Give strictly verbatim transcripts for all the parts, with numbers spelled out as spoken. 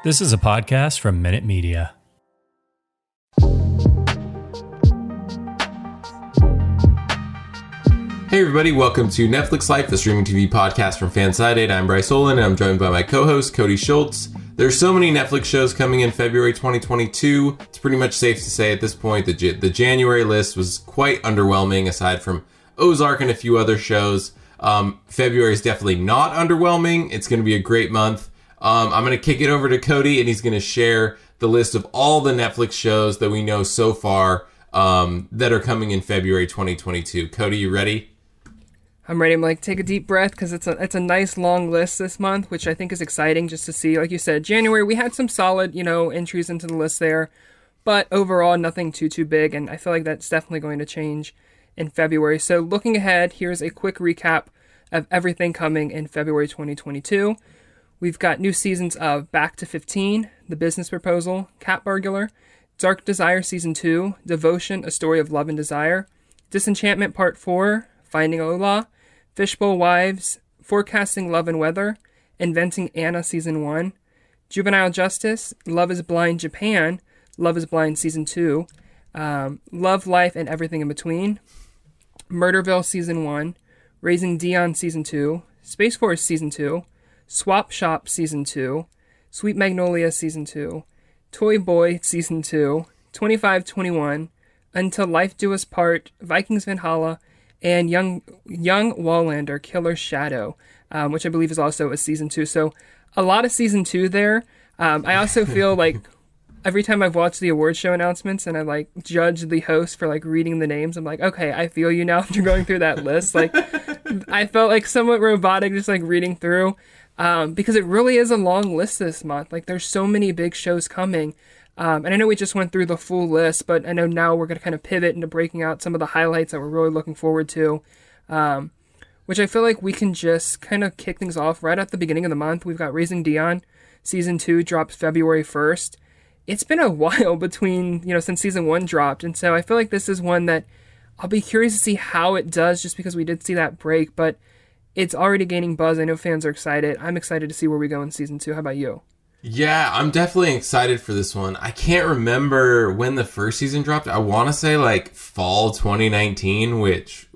This is a podcast from Minute Media. Hey everybody, welcome to Netflix Life, the streaming T V podcast from Fansided. I'm Bryce Olin, and I'm joined by my co-host, Cody Schultz. There's so many Netflix shows coming in February twenty twenty-two. It's pretty much safe to say at this point that the January list was quite underwhelming, aside from Ozark and a few other shows. Um, February is definitely not underwhelming. It's going to be a great month. Um, I'm going to kick it over to Cody, and he's going to share the list of all the Netflix shows that we know so far um, that are coming in February twenty twenty-two. Cody, you ready? I'm ready. I'm like, take a deep breath, because it's a it's a nice long list this month, which I think is exciting just to see. Like you said, January, we had some solid, you know, entries into the list there, but overall, nothing too, too big, and I feel like that's definitely going to change in February. So looking ahead, here's a quick recap of everything coming in February twenty twenty-two. We've got new seasons of Back to fifteen, The Business Proposal, Cat Burglar, Dark Desire Season two, Devotion, A Story of Love and Desire, Disenchantment Part four, Finding Ola, Fishbowl Wives, Forecasting Love and Weather, Inventing Anna Season one, Juvenile Justice, Love is Blind Japan, Love is Blind Season two, um, Love, Life, and Everything in Between, Murderville Season one, Raising Dion Season two, Space Force Season two, Swap Shop Season two, Sweet Magnolia Season two, Toy Boy Season two, twenty-five twenty-one, Until Life Do Us Part, Vikings Valhalla, and Young Young Wallander, Killer's Shadow, um, which I believe is also a Season two. So a lot of Season two there. Um, I also feel like every time I've watched the award show announcements and I like judge the host for like reading the names, I'm like, okay, I feel you now after going through that list. Like I felt like somewhat robotic just like reading through. Um, because it really is a long list this month. Like, there's so many big shows coming. Um, and I know we just went through the full list, but I know now we're going to kind of pivot into breaking out some of the highlights that we're really looking forward to. Um, which I feel like we can just kind of kick things off right at the beginning of the month. We've got Raising Dion. Season two drops February first. It's been a while between, you know, since Season one dropped. And so I feel like this is one that I'll be curious to see how it does, just because we did see that break. But it's already gaining buzz. I know fans are excited. I'm excited to see where we go in Season two. How about you? Yeah, I'm definitely excited for this one. I can't remember when the first season dropped. I want to say like fall twenty nineteen, which,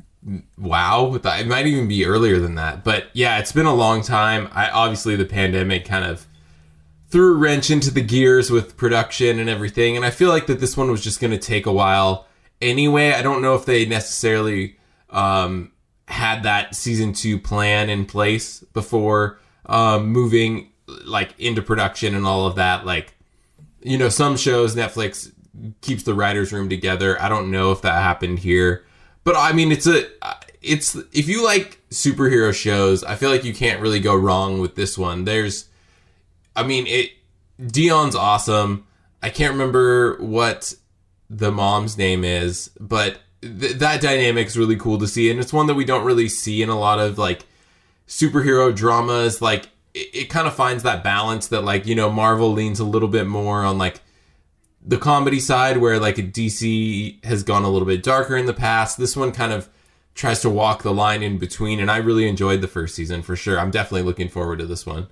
wow, it might even be earlier than that. But yeah, it's been a long time. I obviously the pandemic kind of threw a wrench into the gears with production and everything. And I feel like that this one was just going to take a while anyway. I don't know if they necessarily um, had that season two plan in place before um, moving like into production and all of that. Like, you know, some shows Netflix keeps the writers' room together. I don't know if that happened here, but I mean, it's a, it's, if you like superhero shows, I feel like you can't really go wrong with this one. There's, I mean, it, Dion's awesome. I can't remember what the mom's name is, but th- that dynamic's really cool to see. And it's one that we don't really see in a lot of like superhero dramas. Like, it kind of finds that balance that, like, you know, Marvel leans a little bit more on like the comedy side, where like D C has gone a little bit darker in the past. This one kind of tries to walk the line in between, and I really enjoyed the first season for sure. I'm definitely looking forward to this one.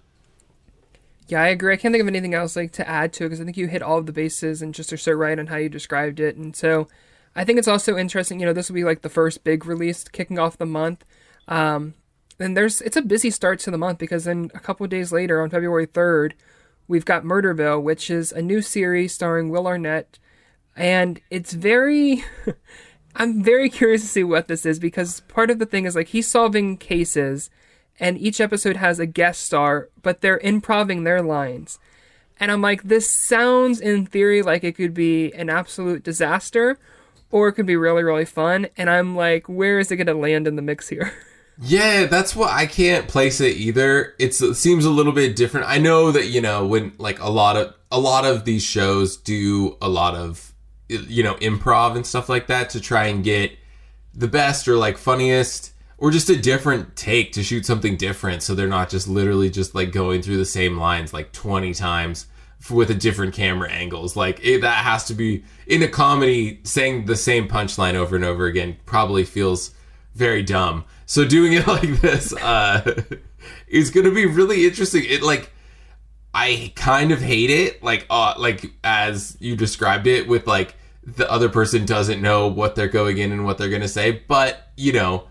Yeah, I agree. I can't think of anything else like to add to it, because I think you hit all of the bases and just are so right on how you described it. And so I think it's also interesting, you know, this will be like the first big release kicking off the month. Um, And there's it's a busy start to the month, because then a couple of days later, on February third, we've got Murderville, which is a new series starring Will Arnett. And it's very... I'm very curious to see what this is, because part of the thing is, like, he's solving cases, and each episode has a guest star, but they're improvising their lines. And I'm like, this sounds, in theory, like it could be an absolute disaster, or it could be really, really fun. And I'm like, where is it going to land in the mix here? Yeah, that's what I can't place it either. It's, it seems a little bit different. I know that, you know, when like a lot of a lot of these shows do a lot of, you know, improv and stuff like that to try and get the best or like funniest or just a different take to shoot something different, so they're not just literally just like going through the same lines like twenty times with a different camera angles. Like it, that has to be in a comedy, saying the same punchline over and over again probably feels very dumb. So doing it like this uh, is going to be really interesting. It like I kind of hate it, like uh, like as you described it, with like the other person doesn't know what they're going in and what they're gonna say. But you know,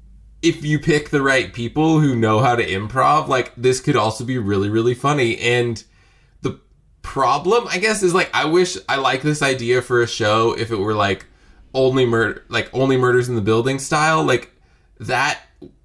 if you pick the right people who know how to improv, like this could also be really really funny. And the problem, I guess, is like I wish I like this idea for a show if it were like only murder, like only murders in the building style, like that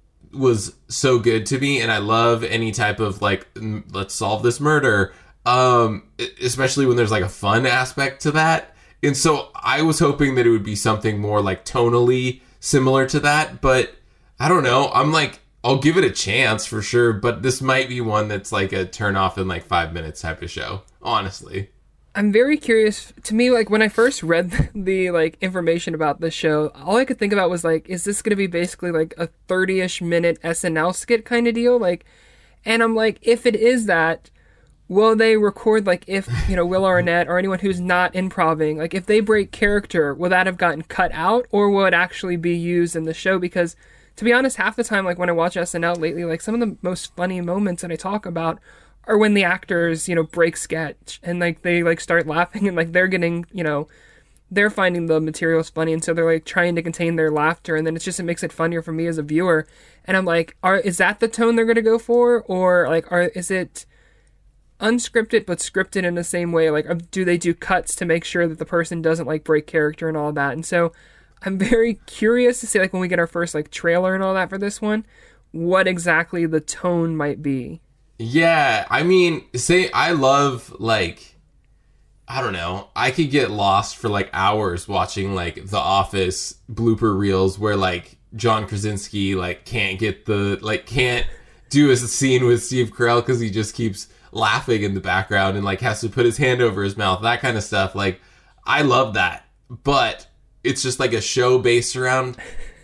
was so good to me, and I love any type of like let's solve this murder, um especially when there's like a fun aspect to that. And so I was hoping that it would be something more like tonally similar to that, but I don't know, I'm like I'll give it a chance for sure, but this might be one that's like a turn off in like five minutes type of show, honestly. I'm very curious. To me, like when I first read the, the like information about the show, all I could think about was like, is this going to be basically like a thirty-ish minute S N L skit kind of deal? Like, and I'm like, if it is that, will they record like if you know Will Arnett or anyone who's not improving, like if they break character, will that have gotten cut out or will it actually be used in the show? Because to be honest, half the time, like when I watch S N L lately, like some of the most funny moments that I talk about or when the actors, you know, break sketch and like they like start laughing and like they're getting, you know, they're finding the materials funny and so they're like trying to contain their laughter, and then it's just it makes it funnier for me as a viewer. And I'm like, are is that the tone they're gonna go for, or like are is it unscripted but scripted in the same way? Like, do they do cuts to make sure that the person doesn't like break character and all that? And so I'm very curious to see, like when we get our first like trailer and all that for this one, what exactly the tone might be. Yeah, I mean, say I love, like, I don't know, I could get lost for, like, hours watching, like, The Office blooper reels where, like, John Krasinski, like, can't get the, like, can't do a scene with Steve Carell because he just keeps laughing in the background and, like, has to put his hand over his mouth, that kind of stuff. Like, I love that. But it's just, like, a show based around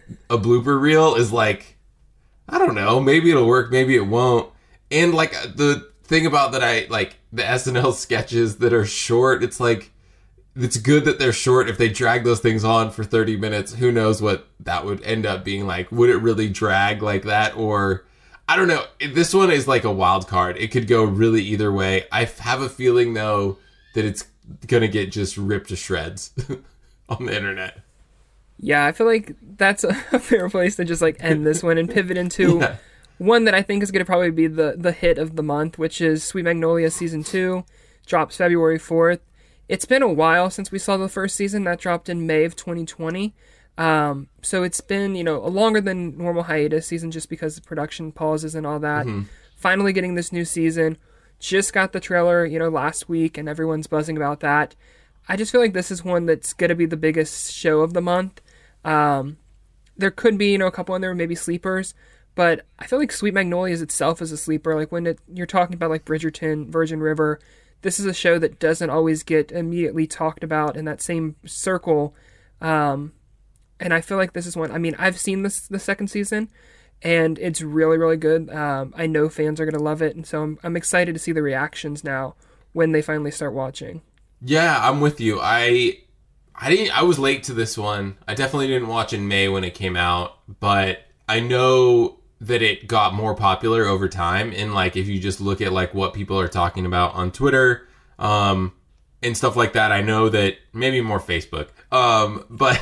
a blooper reel is, like, I don't know, maybe it'll work, maybe it won't. And, like, the thing about that I, like, the S N L sketches that are short, it's, like, it's good that they're short. If they drag those things on for thirty minutes, who knows what that would end up being like. Would it really drag like that? Or, I don't know. This one is, like, a wild card. It could go really either way. I have a feeling, though, that it's gonna get just ripped to shreds on the internet. Yeah, I feel like that's a fair place to just, like, end this one and pivot into... yeah. One that I think is going to probably be the, the hit of the month, which is Sweet Magnolia Season two, drops February fourth. It's been a while since we saw the first season. That dropped in May of twenty twenty. Um, so it's been, you know, a longer than normal hiatus season just because of production pauses and all that. Mm-hmm. Finally getting this new season. Just got the trailer, you know, last week, and everyone's buzzing about that. I just feel like this is one that's going to be the biggest show of the month. Um, there could be, you know, a couple in there, maybe sleepers. But I feel like Sweet Magnolias itself is a sleeper. Like when it, you're talking about like Bridgerton, Virgin River, this is a show that doesn't always get immediately talked about in that same circle. Um, and I feel like this is one, I mean, I've seen this the second season and it's really, really good. Um, I know fans are going to love it. And so I'm, I'm excited to see the reactions now when they finally start watching. Yeah, I'm with you. I, I didn't, I was late to this one. I definitely didn't watch in May when it came out, but I know that it got more popular over time. And like, if you just look at like what people are talking about on Twitter, um, and stuff like that, I know that maybe more Facebook, um, but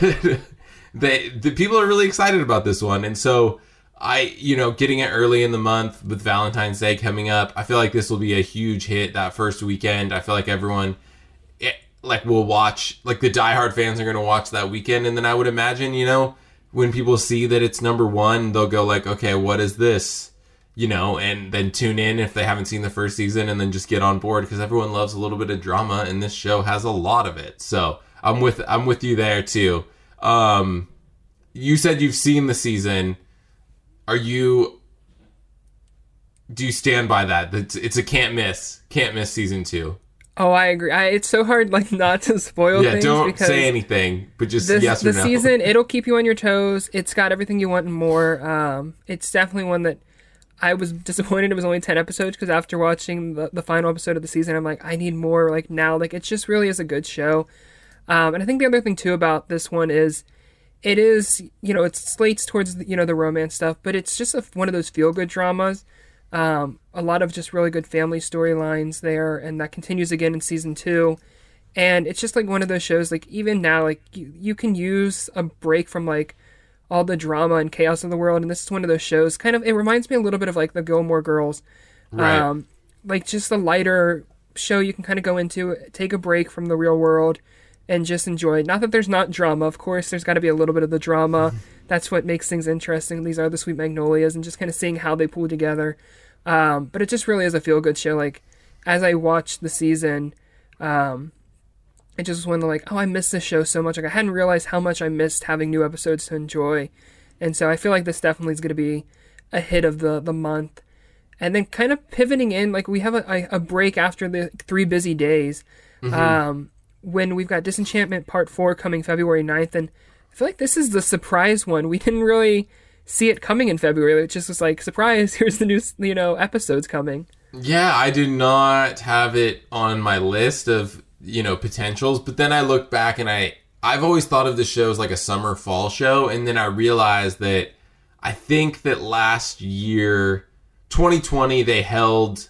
they, the people are really excited about this one. And so I, you know, getting it early in the month with Valentine's Day coming up, I feel like this will be a huge hit that first weekend. I feel like everyone it, like will watch, like the diehard fans are going to watch that weekend. And then I would imagine, you know, when people see that it's number one, they'll go like, okay, what is this? You know, and then tune in if they haven't seen the first season and then just get on board because everyone loves a little bit of drama and this show has a lot of it. So I'm with, I'm with you there too. Um, you said you've seen the season. Are you, do you stand by that? It's, it's a can't miss, can't miss season two. Oh, I agree. I, it's so hard, like, not to spoil yeah, things. Yeah, don't because say anything, but just this, yes or the no. The season, it'll keep you on your toes. It's got everything you want and more. Um, it's definitely one that I was disappointed it was only ten episodes because after watching the, the final episode of the season, I'm like, I need more, like, now. Like, it just really is a good show. Um, and I think the other thing, too, about this one is it is, you know, it slates towards, you know, the romance stuff, but it's just a, one of those feel-good dramas. Um, a lot of just really good family storylines there, and that continues again in season two. And it's just like one of those shows, like even now, like you, you can use a break from like all the drama and chaos of the world. And this is one of those shows, kind of, it reminds me a little bit of like the Gilmore Girls. Right. Um, like just a lighter show you can kind of go into, take a break from the real world and just enjoy it. Not that there's not drama, of course, there's got to be a little bit of the drama. That's what makes things interesting. These are the Sweet Magnolias, and just kind of seeing how they pull together. Um, but it just really is a feel-good show. Like, as I watched the season, um, it just was one of like, oh, I missed this show so much. Like, I hadn't realized how much I missed having new episodes to enjoy. And so I feel like this definitely is going to be a hit of the, the month. And then kind of pivoting in, like, we have a, a break after the three busy days. Mm-hmm. Um, when we've got Disenchantment Part four coming February ninth, and I feel like this is the surprise one. We didn't really see it coming in February. It just was like, surprise, here's the new, you know, episodes coming. Yeah, I did not have it on my list of, you know, potentials, but then I look back and I, I've always thought of the show as like a summer fall show, and then I realized that I think that last year, twenty twenty, they held,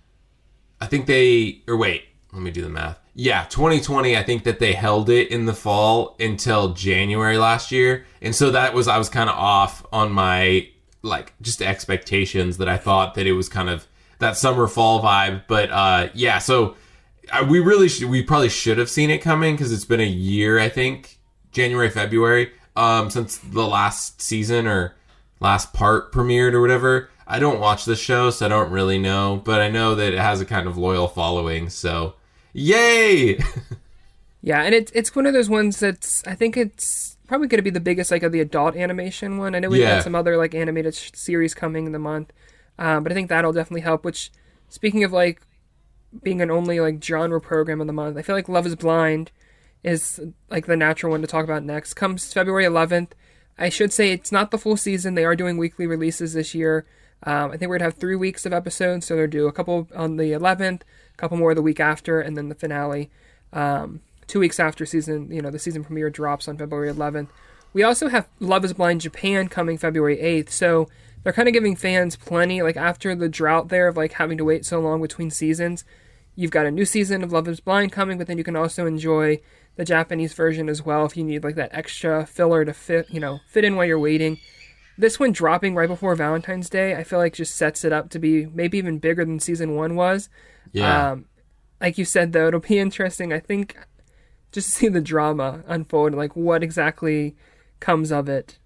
I think they, or wait, let me do the math. Yeah, twenty twenty, I think that they held it in the fall until January last year. And so that was, I was kind of off on my, like, just expectations that I thought that it was kind of that summer fall vibe. But, uh, yeah, so uh, we really should, we probably should have seen it coming because it's been a year, I think, January, February, um, since the last season or last part premiered or whatever. I don't watch this show, so I don't really know. But I know that it has a kind of loyal following, so... Yay! Yeah, and it's it's one of those ones that's, I think it's probably going to be the biggest, like, of the adult animation one. I know we've Yeah. got some other, like, animated sh- series coming in the month, um, but I think that'll definitely help, which, speaking of, like, being an only, like, genre program of the month, I feel like Love is Blind is, like, the natural one to talk about next. Comes February eleventh. I should say it's not the full season. They are doing weekly releases this year. Um, I think we're going to have three weeks of episodes, so they'll do a couple on the eleventh, a couple more the week after, and then the finale um, two weeks after season, you know, the season premiere drops on February eleventh. We also have Love is Blind Japan coming February eighth, so they're kind of giving fans plenty, like after the drought there of like having to wait so long between seasons, you've got a new season of Love is Blind coming, but then you can also enjoy the Japanese version as well if you need like that extra filler to fit, you know, fit in while you're waiting. This one dropping right before Valentine's Day, I feel like just sets it up to be maybe even bigger than season one was. Yeah. Um, like you said, though, it'll be interesting, I think, just to see the drama unfold, like what exactly comes of it.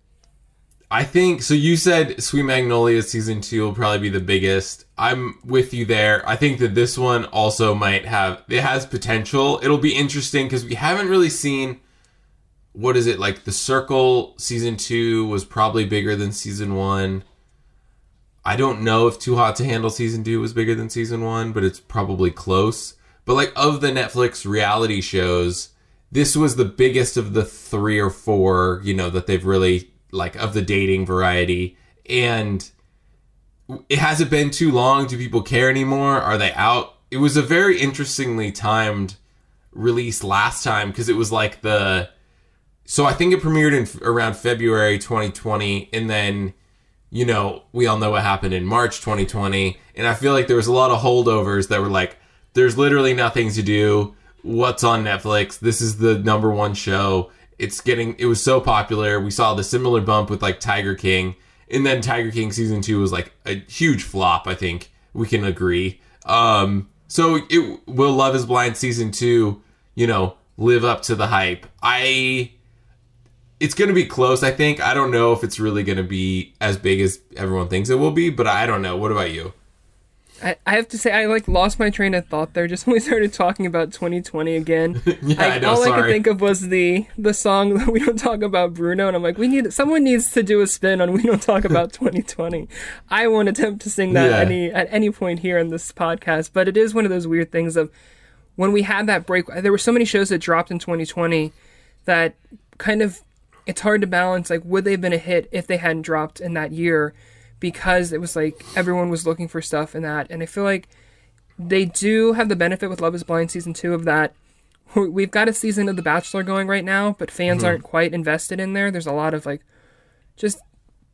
I think, so you said Sweet Magnolia season two will probably be the biggest. I'm with you there. I think that this one also might have, it has potential. It'll be interesting because we haven't really seen, what is it, like The Circle season two was probably bigger than season one. I don't know if Too Hot to Handle season two was bigger than season one, but it's probably close. But like of the Netflix reality shows, this was the biggest of the three or four, you know, that they've really, like, of the dating variety. And it hasn't been too long. Do people care anymore? Are they out? It was a very interestingly timed release last time because it was like the... So I think it premiered in around February twenty twenty, and then, you know, we all know what happened in March twenty twenty, and I feel like there was a lot of holdovers that were like, there's literally nothing to do. What's on Netflix? This is the number one show. It's getting, it was so popular. We saw the similar bump with like Tiger King, and then Tiger King season two was like a huge flop. I think we can agree. Um, so it will Love is Blind season two, you know, live up to the hype. I, it's going to be close. I think. I don't know if it's really going to be as big as everyone thinks it will be, but I don't know. What about you? I, I have to say, I like lost my train of thought there just when we started talking about twenty twenty again. yeah, I, I know, all sorry. I could think of was the the song that We Don't Talk About Bruno, and I'm like, we need someone needs to do a spin on We Don't Talk About twenty twenty. I won't attempt to sing that Yeah. any at any point here in this podcast, but it is one of those weird things of when we had that break. There were so many shows that dropped in twenty twenty that kind of, it's hard to balance, like, would they have been a hit if they hadn't dropped in that year? Because it was like everyone was looking for stuff in that. And I feel like they do have the benefit with Love is Blind season two of that. We've got a season of The Bachelor going right now, but fans mm-hmm. aren't quite invested in there. There's a lot of like, just,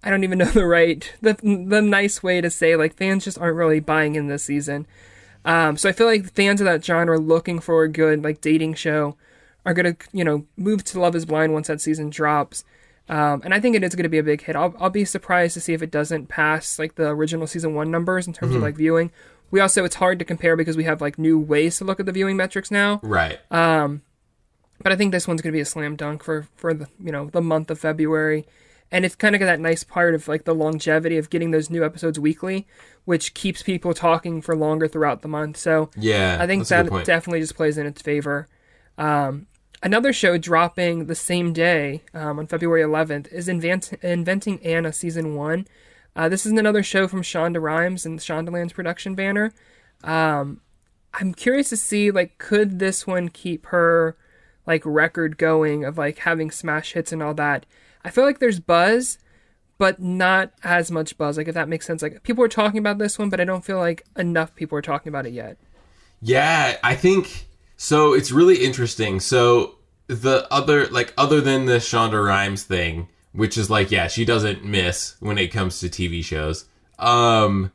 I don't even know the right, the the nice way to say, like, fans just aren't really buying in this season. Um, so I feel like fans of that genre looking for a good, like, dating show are going to, you know, move to Love is Blind once that season drops. Um, and I think it is going to be a big hit. I'll, I'll be surprised to see if it doesn't pass, like, the original season one numbers in terms mm-hmm. of, like, viewing. We also, it's hard to compare because we have, like, new ways to look at the viewing metrics now. Right. Um, but I think this one's going to be a slam dunk for, for the, you know, the month of February. And it's kind of got that nice part of, like, the longevity of getting those new episodes weekly, which keeps people talking for longer throughout the month. So yeah, I think that definitely just plays in its favor. Um, another show dropping the same day, um, on February eleventh, is Invent- Inventing Anna Season one. Uh, this is another show from Shonda Rhimes and Shondaland's production banner. Um, I'm curious to see, like, could this one keep her, like, record going of, like, having smash hits and all that? I feel like there's buzz, but not as much buzz, like, if that makes sense. Like, people are talking about this one, but I don't feel like enough people are talking about it yet. Yeah, I think so. It's really interesting. So the other, like, other than the Shonda Rhimes thing, which is like, yeah, she doesn't miss when it comes to T V shows. Um,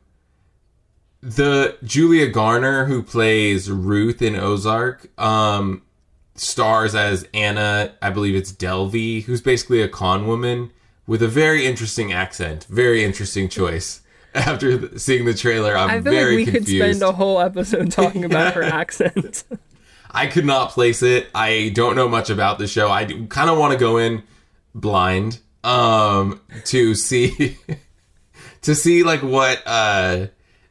the Julia Garner, who plays Ruth in Ozark, um, stars as Anna, I believe it's Delvey, who's basically a con woman with a very interesting accent. Very interesting choice. After seeing the trailer, I'm I feel very like we confused. could spend a whole episode talking about her accent. I could not place it. I don't know much about the show. I kind of want to go in blind um, to see to see like what uh,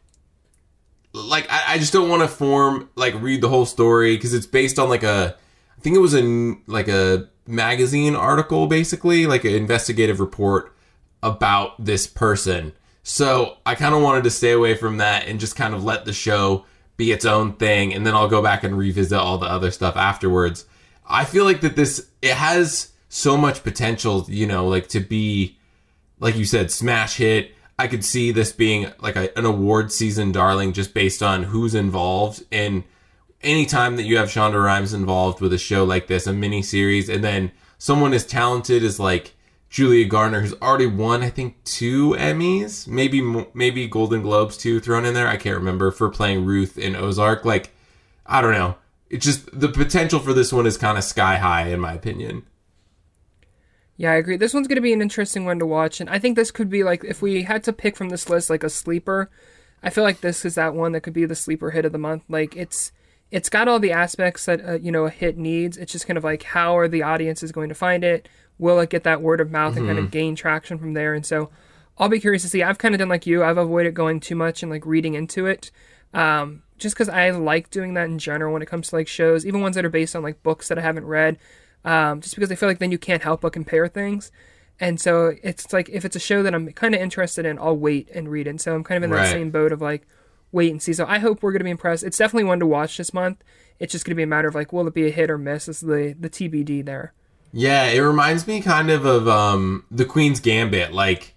like I, I just don't want to form like read the whole story because it's based on like a I think it was a like a magazine article, basically like an investigative report about this person. So I kind of wanted to stay away from that and just kind of let the show be its own thing, and then I'll go back and revisit all the other stuff afterwards. I feel like that this it has so much potential, you know, like to be, like you said, smash hit. I could see this being like a, an award season darling just based on who's involved. And anytime that you have Shonda Rhimes involved with a show like this, a mini series, and then someone as talented as like Julia Garner, who's already won, I think, two Emmys, maybe maybe Golden Globes too, thrown in there. I can't remember, for playing Ruth in Ozark. Like, I don't know. It's just the potential for this one is kind of sky high, in my opinion. Yeah, I agree. This one's going to be an interesting one to watch, and I think this could be like, if we had to pick from this list like a sleeper, I feel like this is that one that could be the sleeper hit of the month. Like, it's it's got all the aspects that uh, you know a hit needs. It's just kind of like, how are the audiences going to find it? Will it get that word of mouth mm-hmm. and kind of gain traction from there? And so I'll be curious to see. I've kind of done like you. I've avoided going too much and like reading into it. Um, just because I like doing that in general when it comes to like shows, even ones that are based on like books that I haven't read. Um, just because I feel like then you can't help but compare things. And so it's like, if it's a show that I'm kind of interested in, I'll wait and read it. And so I'm kind of in that right. same boat of like, wait and see. So I hope we're going to be impressed. It's definitely one to watch this month. It's just going to be a matter of like, will it be a hit or miss? Is the, the T B D there. Yeah, it reminds me kind of of um, The Queen's Gambit. Like,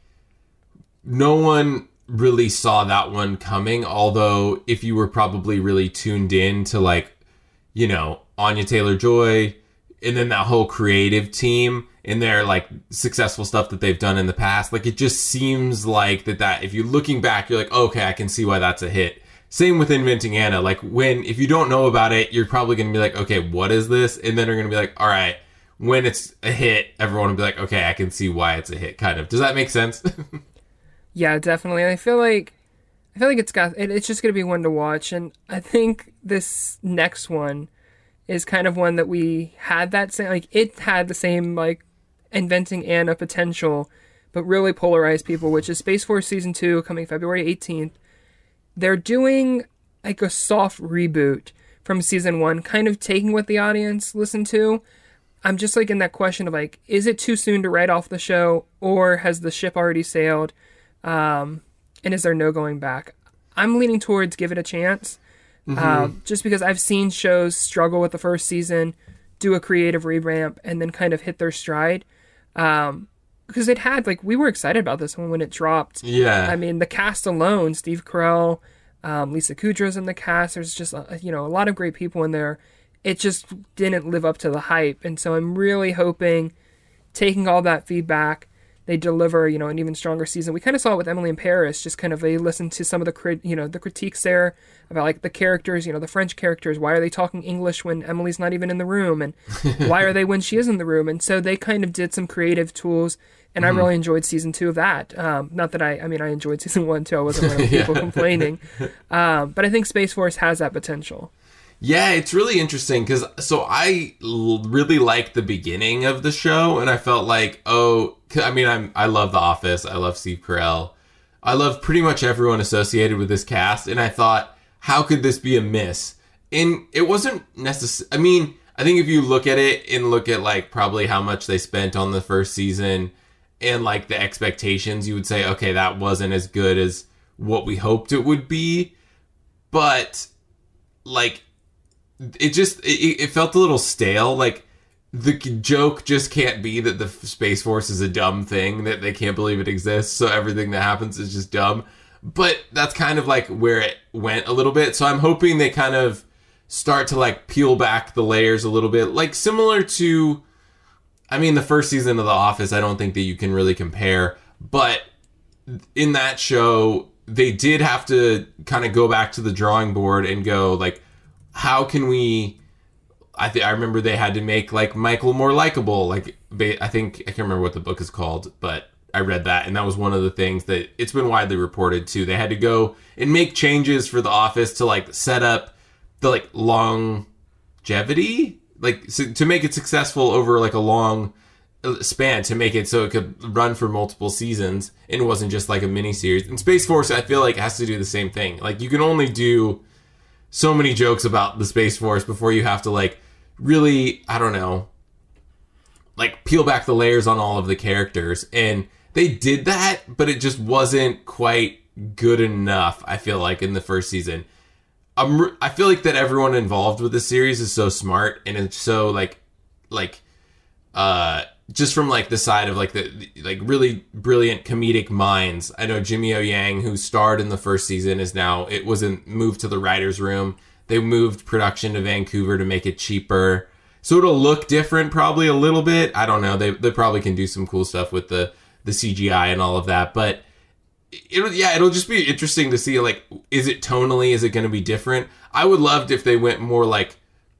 no one really saw that one coming, although if you were probably really tuned in to, like, you know, Anya Taylor-Joy, and then that whole creative team and their, like, successful stuff that they've done in the past, like, it just seems like that, that if you're looking back, you're like, okay, I can see why that's a hit. Same with Inventing Anna. Like, when, if you don't know about it, you're probably going to be like, okay, what is this? And then you're going to be like, all right, when it's a hit, everyone will be like, okay, I can see why it's a hit, kind of. Does that make sense? Yeah, definitely. I feel like I feel like it's got it, it's just going to be one to watch, and I think this next one is kind of one that we had that same, like, it had the same, like, Inventing Anna potential, but really polarized people, which is Space Force Season two, coming February eighteenth. They're doing, like, a soft reboot from Season one, kind of taking what the audience listened to. I'm just, like, in that question of, like, is it too soon to write off the show, or has the ship already sailed, um, and is there no going back? I'm leaning towards give it a chance, mm-hmm. um, just because I've seen shows struggle with the first season, do a creative revamp, and then kind of hit their stride, um, because it had, like, we were excited about this one when it dropped. Yeah. I mean, the cast alone, Steve Carell, um, Lisa Kudrow's in the cast, there's just, a, you know, a lot of great people in there. It just didn't live up to the hype. And so I'm really hoping, taking all that feedback, they deliver, you know, an even stronger season. We kind of saw it with Emily in Paris, just kind of they listened to some of the crit, you know, the critiques there about like the characters, you know, the French characters. Why are they talking English when Emily's not even in the room, and why are they when she is in the room? And so they kind of did some creative tools, and mm-hmm. I really enjoyed season two of that. Um, not that I, I mean, I enjoyed season one too. I wasn't one of the people complaining, um, but I think Space Force has that potential. Yeah, it's really interesting because so I l- really liked the beginning of the show, and I felt like, oh, I mean, I'm I love The Office, I love Steve Carell, I love pretty much everyone associated with this cast, and I thought, how could this be a miss? And it wasn't necessary. I mean, I think if you look at it and look at like probably how much they spent on the first season and like the expectations, you would say, okay, that wasn't as good as what we hoped it would be, but like. It just, it, it felt a little stale. Like, the joke just can't be that the Space Force is a dumb thing, that they can't believe it exists, so everything that happens is just dumb. But that's kind of, like, where it went a little bit. So I'm hoping they kind of start to, like, peel back the layers a little bit. Like, similar to, I mean, the first season of The Office, I don't think that you can really compare. But in that show, they did have to kind of go back to the drawing board and go, like, how can we, I think I remember they had to make like Michael more likable. Like, I think, I can't remember what the book is called, but I read that. And that was one of the things that it's been widely reported too. They had to go and make changes for The Office to like set up the like longevity, like so, to make it successful over like a long span, to make it so it could run for multiple seasons and it wasn't just like a mini series. And Space Force, I feel like, has to do the same thing. Like, you can only do so many jokes about the Space Force before you have to, like, really, I don't know, like, peel back the layers on all of the characters. And they did that, but it just wasn't quite good enough, I feel like, in the first season. I'm, I feel like that everyone involved with this series is so smart, and it's so, like, like, uh... just from like the side of like the, the like really brilliant comedic minds. I know Jimmy O Yang, who starred in the first season, is now, it wasn't moved to the writer's room. They moved production to Vancouver to make it cheaper. So it'll look different probably a little bit. I don't know. They they probably can do some cool stuff with the, the C G I and all of that. But it'll, yeah, it'll just be interesting to see, like, is it tonally, is it going to be different? I would love if they went more like,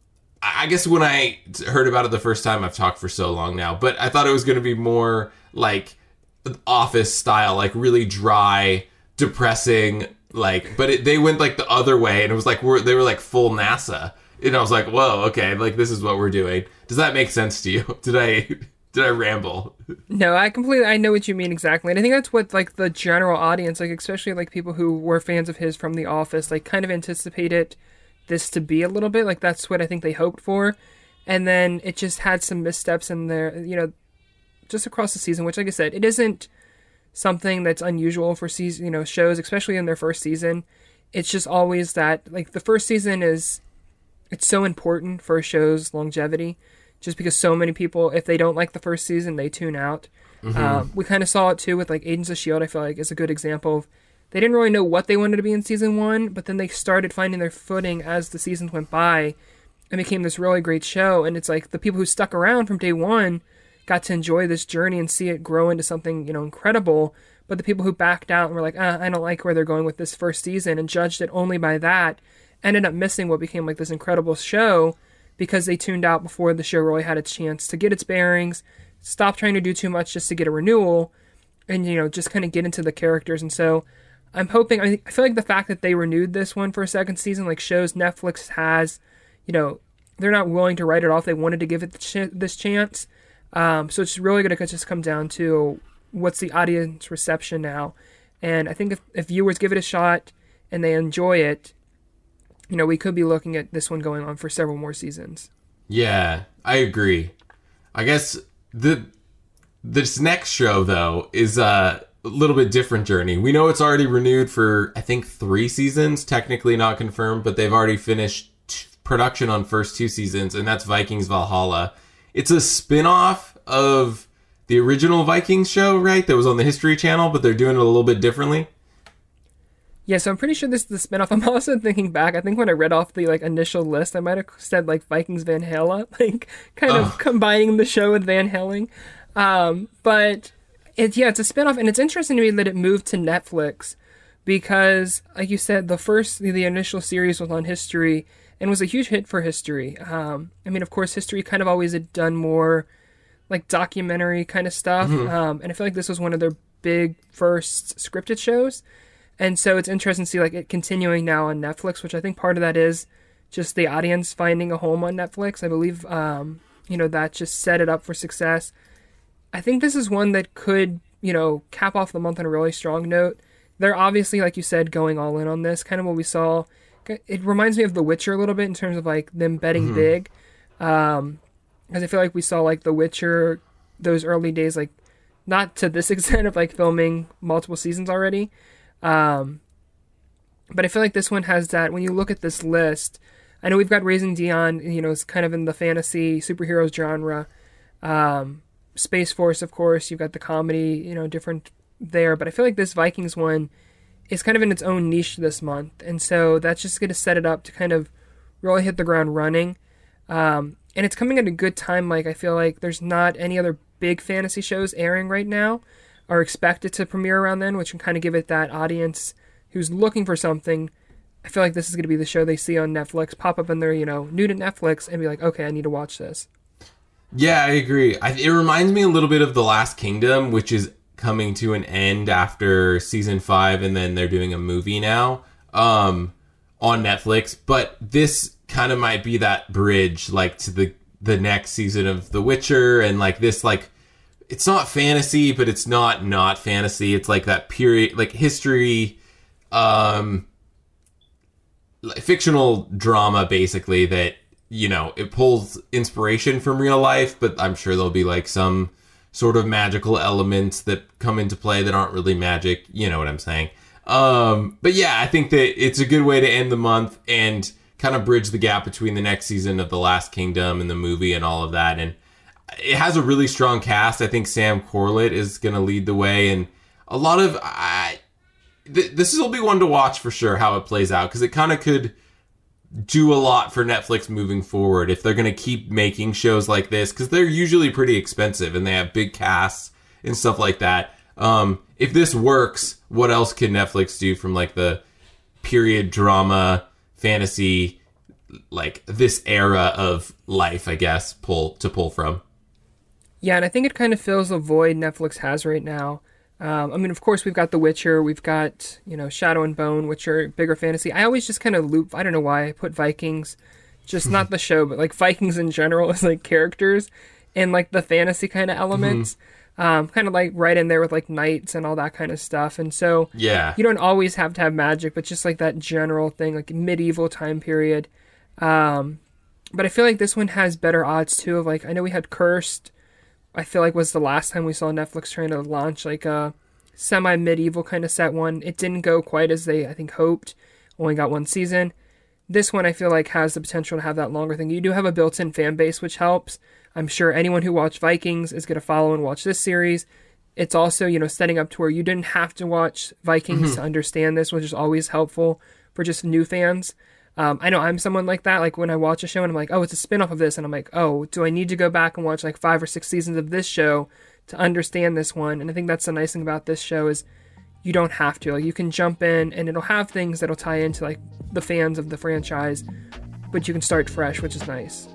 I guess when I heard about it the first time, I've talked for so long now, but I thought it was going to be more like Office style, like really dry, depressing, like, but it, they went like the other way, and it was like, we're, they were like full NASA. And I was like, whoa, okay, like this is what we're doing. Does that make sense to you? Did I, did I ramble? No, I completely, I know what you mean exactly. And I think that's what like the general audience, like especially like people who were fans of his from The Office, like kind of anticipated this to be a little bit like, that's what I think they hoped for. And then it just had some missteps in there, you know, just across the season, which, like I said, it isn't something that's unusual for season, you know, shows, especially in their first season. It's just always that, like, the first season is, it's so important for a show's longevity, just because so many people, if they don't like the first season, they tune out. Mm-hmm. Um, we kind of saw it too with like Agents of S H I E L D. I feel like is a good example of, they didn't really know what they wanted to be in season one, but then they started finding their footing as the seasons went by and became this really great show. And it's like the people who stuck around from day one got to enjoy this journey and see it grow into something, you know, incredible. But the people who backed out and were like, ah, I don't like where they're going with this first season, and judged it only by that, ended up missing what became like this incredible show because they tuned out before the show really had its chance to get its bearings, stop trying to do too much just to get a renewal, and, you know, just kind of get into the characters. And so I'm hoping, I, I feel like the fact that they renewed this one for a second season, like shows Netflix has, you know, they're not willing to write it off. They wanted to give it ch- this chance. Um, so it's really going to just come down to what's the audience reception now. And I think if, if viewers give it a shot and they enjoy it, you know, we could be looking at this one going on for several more seasons. Yeah, I agree. I guess the this next show, though, is uh, a little bit different journey. We know it's already renewed for, I think, three seasons, technically not confirmed, but they've already finished t- production on first two seasons, and that's Vikings Valhalla. It's a spin-off of the original Vikings show, right? That was on the History Channel, but they're doing it a little bit differently. Yeah, so I'm pretty sure this is the spin-off. I'm also thinking back, I think when I read off the like initial list, I might have said like Vikings Van Halen, like kind of oh. combining the show with Van Halen. Um, but It, yeah, it's a spinoff, and it's interesting to me that it moved to Netflix because, like you said, the first, the initial series was on History and was a huge hit for History. Um, I mean, of course, History kind of always had done more like documentary kind of stuff, mm-hmm. um, and I feel like this was one of their big first scripted shows, and so it's interesting to see like it continuing now on Netflix, which I think part of that is just the audience finding a home on Netflix. I believe, um, you know, that just set it up for success. I think this is one that could, you know, cap off the month on a really strong note. They're obviously, like you said, going all in on this. Kind of what we saw. It reminds me of The Witcher a little bit in terms of like them betting mm-hmm. big. Um, because I feel like we saw like The Witcher, those early days, like not to this extent of like filming multiple seasons already. Um, but I feel like this one has that. When you look at this list, I know we've got Raising Dion, you know, it's kind of in the fantasy superheroes genre. Um, Space Force, of course, you've got the comedy, you know, different there. But I feel like this Vikings one is kind of in its own niche this month. And so that's just going to set it up to kind of really hit the ground running. Um, and it's coming at a good time, Mike. I feel like there's not any other big fantasy shows airing right now or expected to premiere around then, which can kind of give it that audience who's looking for something. I feel like this is going to be the show they see on Netflix, pop up in their, you know, new to Netflix and be like, okay, I need to watch this. Yeah, I agree. I, it reminds me a little bit of The Last Kingdom, which is coming to an end after season five, and then they're doing a movie now um, on Netflix. But this kind of might be that bridge, like, to the the next season of The Witcher, and like this, like, it's not fantasy, but it's not not fantasy. It's like that period, like history, um, fictional drama, basically, that, you know, it pulls inspiration from real life, but I'm sure there'll be like some sort of magical elements that come into play that aren't really magic. You know what I'm saying? Um, but yeah, I think that it's a good way to end the month and kind of bridge the gap between the next season of The Last Kingdom and the movie and all of that. And it has a really strong cast. I think Sam Corlett is going to lead the way, and a lot of I, th- this will be one to watch for sure how it plays out, because it kind of could do a lot for Netflix moving forward if they're going to keep making shows like this, because they're usually pretty expensive and they have big casts and stuff like that. Um, if this works, what else can Netflix do from like the period drama, fantasy, like this era of life, I guess, pull to pull from? Yeah, and I think it kind of fills a void Netflix has right now. Um, I mean, of course, we've got The Witcher, we've got, you know, Shadow and Bone, which are bigger fantasy. I always just kind of loop, I don't know why, I put Vikings, just not the show, but like Vikings in general as like characters and like the fantasy kind of elements, mm-hmm. um, kind of like right in there with like knights and all that kind of stuff. And so yeah, you don't always have to have magic, but just like that general thing, like medieval time period. Um, but I feel like this one has better odds too of like, I know we had Cursed, I feel like was the last time we saw Netflix trying to launch like a semi-medieval kind of set one. It didn't go quite as they, I think, hoped. Only got one season. This one I feel like has the potential to have that longer thing. You do have a built-in fan base, which helps. I'm sure anyone who watched Vikings is going to follow and watch this series. It's also, you know, setting up to where you didn't have to watch Vikings mm-hmm. to understand this, which is always helpful for just new fans. Um, I know I'm someone like that. Like when I watch a show and I'm like, oh, it's a spinoff of this. And I'm like, oh, do I need to go back and watch like five or six seasons of this show to understand this one? And I think that's the nice thing about this show is you don't have to. Like you can jump in and it'll have things that'll tie into like the fans of the franchise, but you can start fresh, which is nice.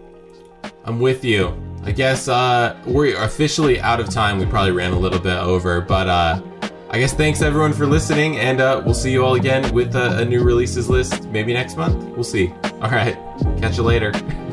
I'm with you. I guess uh, we're officially out of time. We probably ran a little bit over, but uh, I guess thanks everyone for listening, and uh, we'll see you all again with a, a new releases list maybe next month. We'll see. All right. Catch you later.